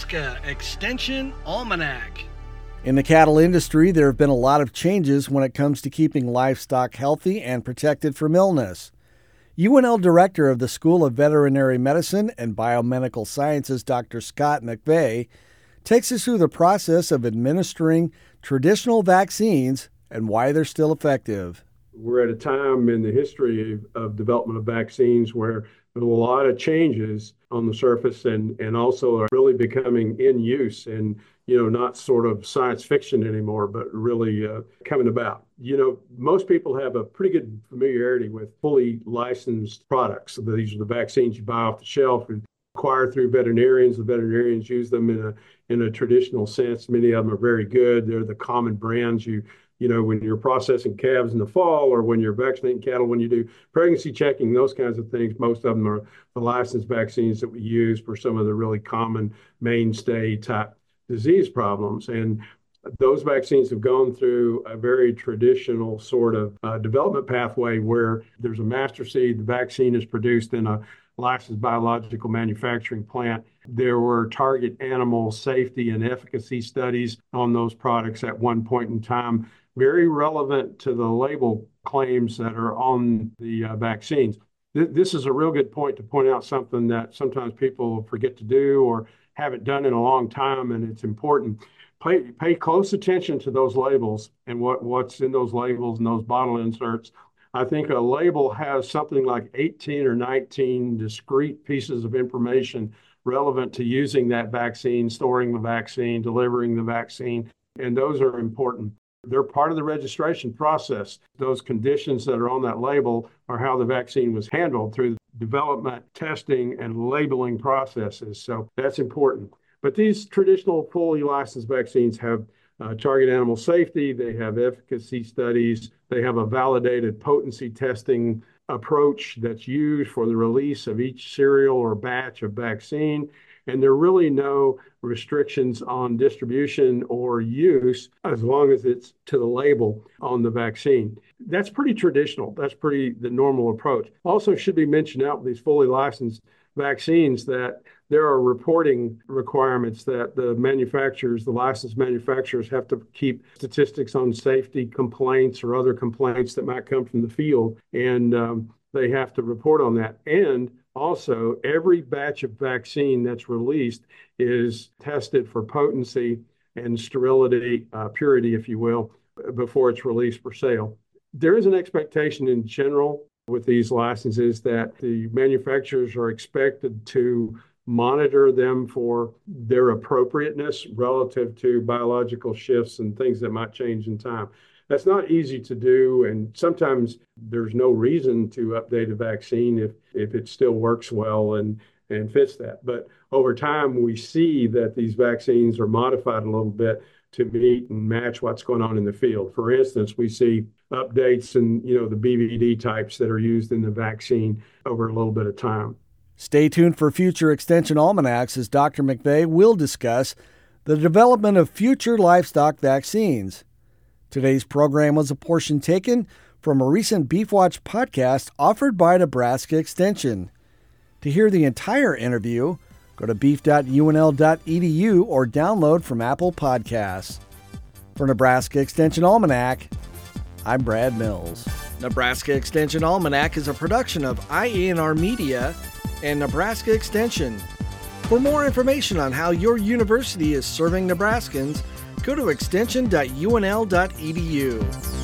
Nebraska Extension Almanac. In the cattle industry, there have been a lot of changes when it comes to keeping livestock healthy and protected from illness. UNL Director of the School of Veterinary Medicine and Biomedical Sciences, Dr. Scott McVeigh, takes us through the process of administering traditional vaccines and why they're still effective. We're at a time in the history of development of vaccines where there's a lot of changes on the surface and also are really becoming in use and, not sort of science fiction anymore, but really coming about. Most people have a pretty good familiarity with fully licensed products. So these are the vaccines you buy off the shelf and acquire through veterinarians. The veterinarians use them in a traditional sense. Many of them are very good. They're the common brands when you're processing calves in the fall or when you're vaccinating cattle, when you do pregnancy checking, those kinds of things, most of them are the licensed vaccines that we use for some of the really common mainstay type disease problems. And those vaccines have gone through a very traditional sort of development pathway where there's a master seed. The vaccine is produced in a licensed biological manufacturing plant. There were target animal safety and efficacy studies on those products at one point in time, very relevant to the label claims that are on the vaccines. This is a real good point to point out something that sometimes people forget to do or haven't done in a long time, and it's important. Pay close attention to those labels and what's in those labels and those bottle inserts. I think a label has something like 18 or 19 discrete pieces of information relevant to using that vaccine, storing the vaccine, delivering the vaccine, and those are important. They're part of the registration process. Those conditions that are on that label are how the vaccine was handled through development, testing, and labeling processes. So that's important. But these traditional fully licensed vaccines have target animal safety, they have efficacy studies, they have a validated potency testing approach that's used for the release of each serial or batch of vaccine. And there are really no restrictions on distribution or use as long as it's to the label on the vaccine. That's pretty traditional. That's the normal approach. Also should be mentioned out with these fully licensed vaccines that there are reporting requirements that the licensed manufacturers have to keep statistics on safety complaints or other complaints that might come from the field. And they have to report on that. And also, every batch of vaccine that's released is tested for potency and sterility, purity, if you will, before it's released for sale. There is an expectation in general with these licenses that the manufacturers are expected to monitor them for their appropriateness relative to biological shifts and things that might change in time. That's not easy to do, and sometimes there's no reason to update a vaccine if it still works well and fits that. But over time, we see that these vaccines are modified a little bit to meet and match what's going on in the field. For instance, we see updates in the BVD types that are used in the vaccine over a little bit of time. Stay tuned for future Extension Almanacs as Dr. McVeigh will discuss the development of future livestock vaccines. Today's program was a portion taken from a recent Beef Watch podcast offered by Nebraska Extension. To hear the entire interview, go to beef.unl.edu or download from Apple Podcasts. For Nebraska Extension Almanac, I'm Brad Mills. Nebraska Extension Almanac is a production of IANR Media and Nebraska Extension. For more information on how your university is serving Nebraskans, go to extension.unl.edu.